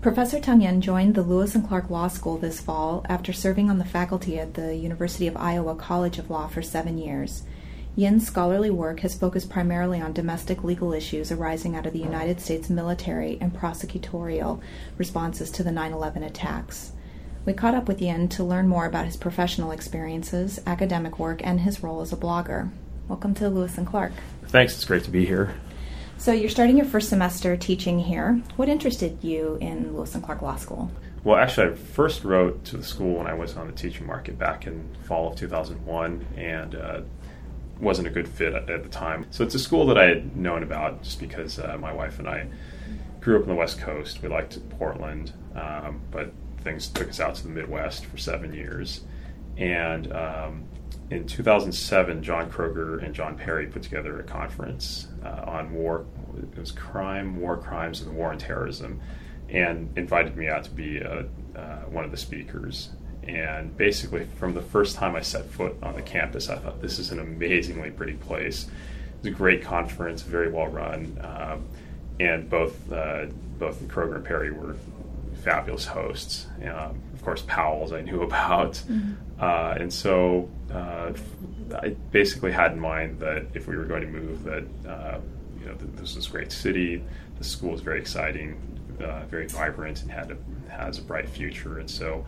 Professor Tung Yen joined the Lewis and Clark Law School this fall after serving on the faculty at the University of Iowa College of Law for 7 years. Yen's scholarly work has focused primarily on domestic legal issues arising out of the United States military and prosecutorial responses to the 9/11 attacks. We caught up with Yen to learn more about his professional experiences, academic work, and his role as a blogger. Welcome to Lewis and Clark. Thanks, it's great to be here. So you're starting your first semester teaching here. What interested you in Lewis and Clark Law School? Well, actually, I first wrote to the school when I was on the teaching market back in fall of 2001, and wasn't a good fit at the time. So it's a school that I had known about just because my wife and I grew up on the West Coast. We liked Portland, but things took us out to the Midwest for 7 years. And in 2007, John Kroger and John Perry put together a conference on war. It was war crimes, and the war on terrorism, and invited me out to be one of the speakers. And basically, from the first time I set foot on the campus, I thought, this is an amazingly pretty place. It was a great conference, very well run, and both Kroger and Perry were fabulous hosts. Of course, Powell's I knew about. Mm-hmm. And so I basically had in mind that if we were going to move, that this was a great city, the school was very exciting, very vibrant, and has a bright future. And so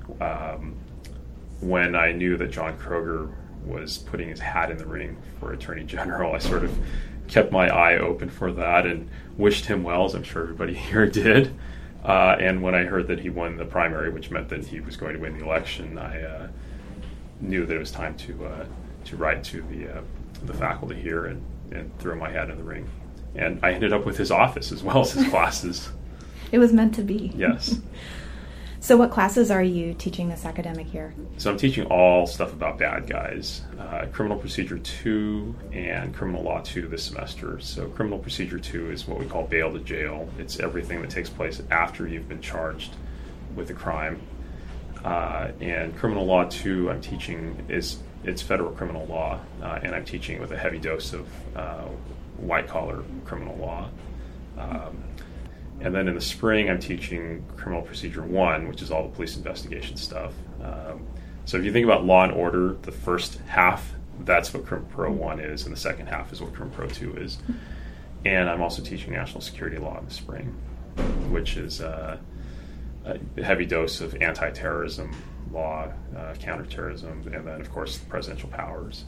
when I knew that John Kroger was putting his hat in the ring for Attorney General, I sort of kept my eye open for that and wished him well, as I'm sure everybody here did. And when I heard that he won the primary, which meant that he was going to win the election, I knew that it was time to write to the faculty here and throw my hat in the ring. And I ended up with his office as well as his classes. It was meant to be. Yes. So what classes are you teaching this academic year? So I'm teaching all stuff about bad guys, Criminal Procedure 2 and Criminal Law 2 this semester. So Criminal Procedure 2 is what we call bail to jail. It's everything that takes place after you've been charged with a crime. And Criminal Law 2 I'm teaching it's federal criminal law, and I'm teaching it with a heavy dose of white-collar criminal law. And then in the spring, I'm teaching Criminal Procedure 1, which is all the police investigation stuff. So if you think about Law and Order, the first half, that's what Crim Pro 1 is, and the second half is what Crim Pro 2 is. And I'm also teaching National Security Law in the spring, which is a heavy dose of anti-terrorism law, counterterrorism, and then, of course, presidential powers.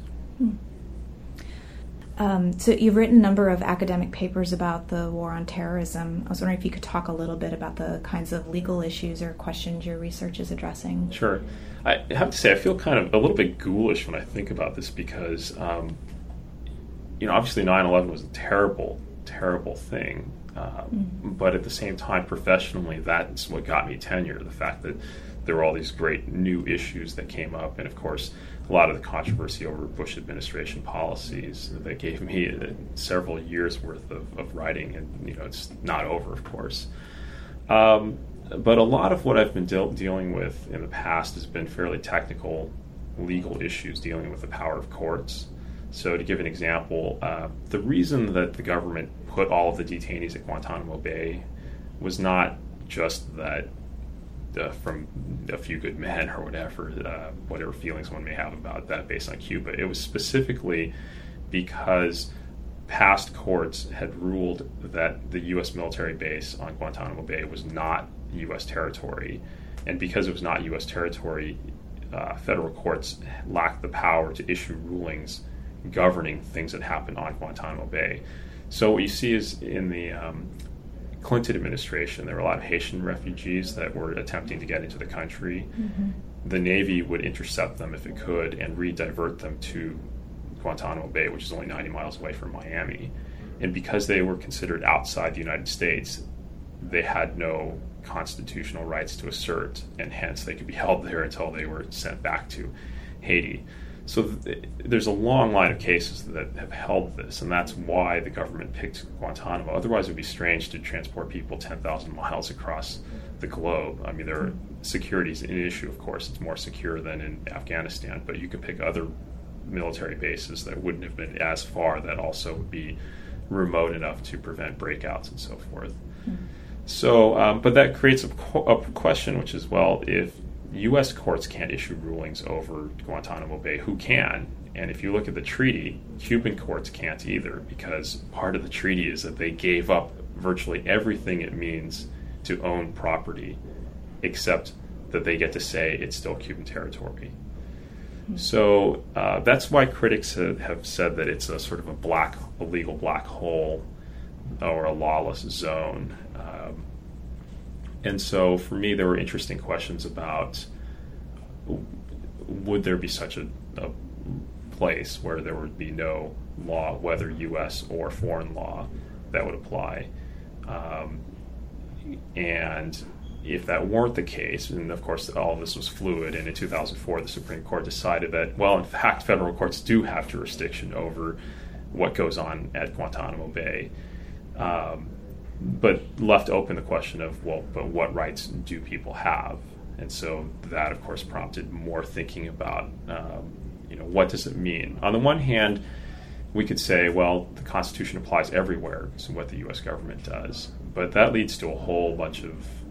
So you've written a number of academic papers about the war on terrorism. I was wondering if you could talk a little bit about the kinds of legal issues or questions your research is addressing. Sure. I have to say I feel kind of a little bit ghoulish when I think about this because, obviously 9/11 was a terrible, terrible thing. But at the same time, professionally, that's what got me tenure, the fact that there were all these great new issues that came up, and of course a lot of the controversy over Bush administration policies that gave me several years worth of writing, and it's not over, of course. But a lot of what I've been dealing with in the past has been fairly technical legal issues dealing with the power of courts. So to give an example, the reason that the government put all of the detainees at Guantanamo Bay was not just that from a few good men or whatever feelings one may have about that based on Cuba. It was specifically because past courts had ruled that the U.S. military base on Guantanamo Bay was not U.S. territory. And because it was not U.S. territory, federal courts lacked the power to issue rulings governing things that happened on Guantanamo Bay. So what you see is in the Clinton administration, there were a lot of Haitian refugees that were attempting to get into the country. Mm-hmm. The Navy would intercept them if it could and re-divert them to Guantanamo Bay, which is only 90 miles away from Miami. And because they were considered outside the United States, they had no constitutional rights to assert, and hence they could be held there until they were sent back to Haiti. So there's a long line of cases that have held this, and that's why the government picked Guantanamo. Otherwise, it would be strange to transport people 10,000 miles across the globe. I mean, there are security's an issue, of course. It's more secure than in Afghanistan, but you could pick other military bases that wouldn't have been as far that also would be remote enough to prevent breakouts and so forth. Mm-hmm. But that creates a question, which is, well, if U.S. courts can't issue rulings over Guantanamo Bay, who can? And if you look at the treaty, Cuban courts can't either, because part of the treaty is that they gave up virtually everything it means to own property, except that they get to say it's still Cuban territory. So that's why critics have said that it's a sort of a legal black hole or a lawless zone. And so for me, there were interesting questions about, would there be such a place where there would be no law, whether U.S. or foreign law, that would apply? And if that weren't the case, and of course all of this was fluid, and in 2004 the Supreme Court decided that, well, in fact, federal courts do have jurisdiction over what goes on at Guantanamo Bay, but left open the question of, well, but what rights do people have? And so that, of course, prompted more thinking about, what does it mean? On the one hand, we could say, well, the Constitution applies everywhere to what the U.S. government does, but that leads to a whole bunch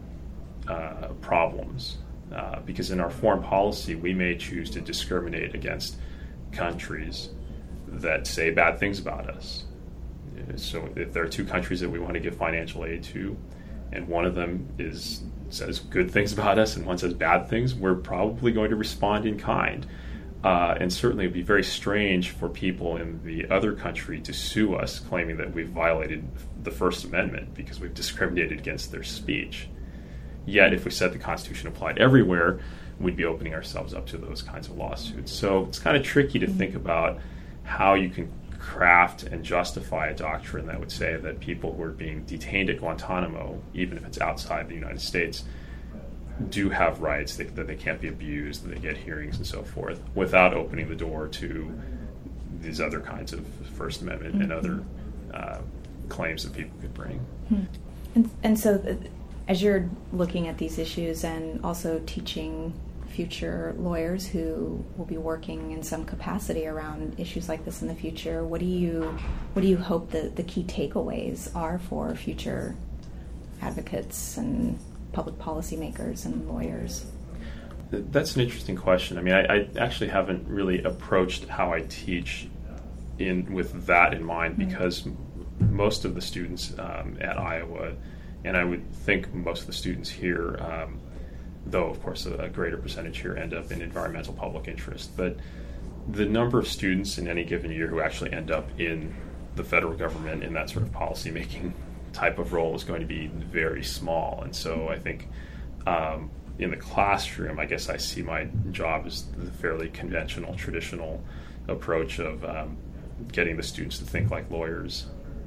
of problems, because in our foreign policy, we may choose to discriminate against countries that say bad things about us. So if there are two countries that we want to give financial aid to, and one of them says good things about us and one says bad things, we're probably going to respond in kind. And certainly it would be very strange for people in the other country to sue us claiming that we've violated the First Amendment because we've discriminated against their speech. Yet if we said the Constitution applied everywhere, we'd be opening ourselves up to those kinds of lawsuits. So it's kind of tricky to think about how you can craft and justify a doctrine that would say that people who are being detained at Guantanamo, even if it's outside the United States, do have rights, that they can't be abused, that they get hearings and so forth, without opening the door to these other kinds of First Amendment and other claims that people could bring. And so as you're looking at these issues and also teaching future lawyers who will be working in some capacity around issues like this in the future, what do you hope that the key takeaways are for future advocates and public policymakers and lawyers? That's an interesting question. I mean, I actually haven't really approached how I teach with that in mind, because most of the students at Iowa, and I would think most of the students here, though of course a greater percentage here, end up in environmental public interest. But the number of students in any given year who actually end up in the federal government in that sort of policymaking type of role is going to be very small. And so I think in the classroom, I guess I see my job as the fairly conventional, traditional approach of getting the students to think like lawyers.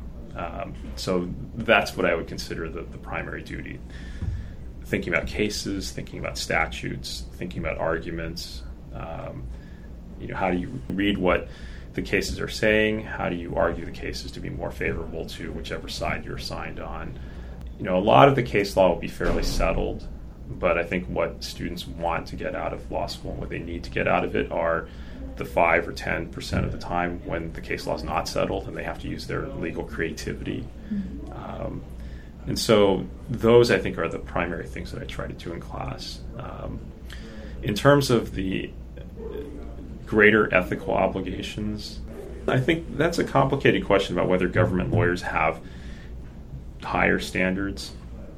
So that's what I would consider the primary duty. Thinking about cases, thinking about statutes, thinking about arguments. How do you read what the cases are saying? How do you argue the cases to be more favorable to whichever side you're assigned on? A lot of the case law will be fairly settled, but I think what students want to get out of law school and what they need to get out of it are the 5 or 10% of the time when the case law is not settled and they have to use their legal creativity. And so those, I think, are the primary things that I try to do in class. In terms of the greater ethical obligations, I think that's a complicated question about whether government lawyers have higher standards.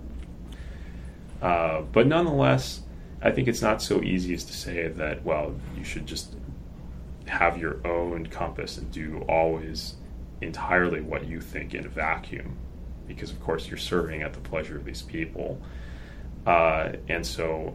But nonetheless, I think it's not so easy as to say that, well, you should just have your own compass and do always entirely what you think in a vacuum, because of course you're serving at the pleasure of these people. And so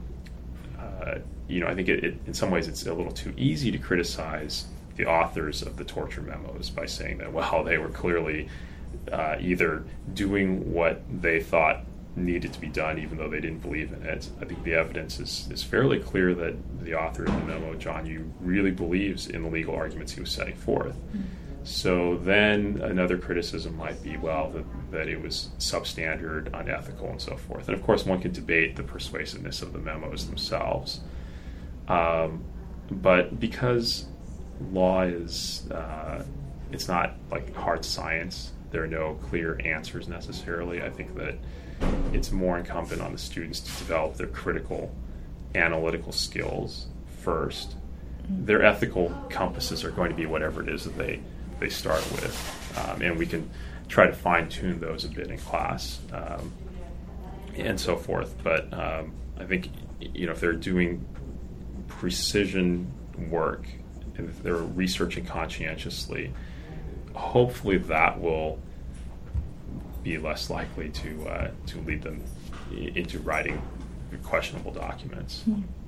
I think it in some ways it's a little too easy to criticize the authors of the torture memos by saying that, well, they were clearly either doing what they thought needed to be done even though they didn't believe in it. I think the evidence is fairly clear that the author of the memo, John Yoo, really believes in the legal arguments he was setting forth. So then another criticism might be, well, that it was substandard, unethical, and so forth. And of course, one can debate the persuasiveness of the memos themselves. But because law is, it's not like hard science, there are no clear answers necessarily. I think that it's more incumbent on the students to develop their critical analytical skills first. Their ethical compasses are going to be whatever it is that they start with, and we can try to fine-tune those a bit in class, and so forth. But I think, if they're doing precision work, and if they're researching conscientiously, hopefully that will be less likely to lead them into writing questionable documents. Mm.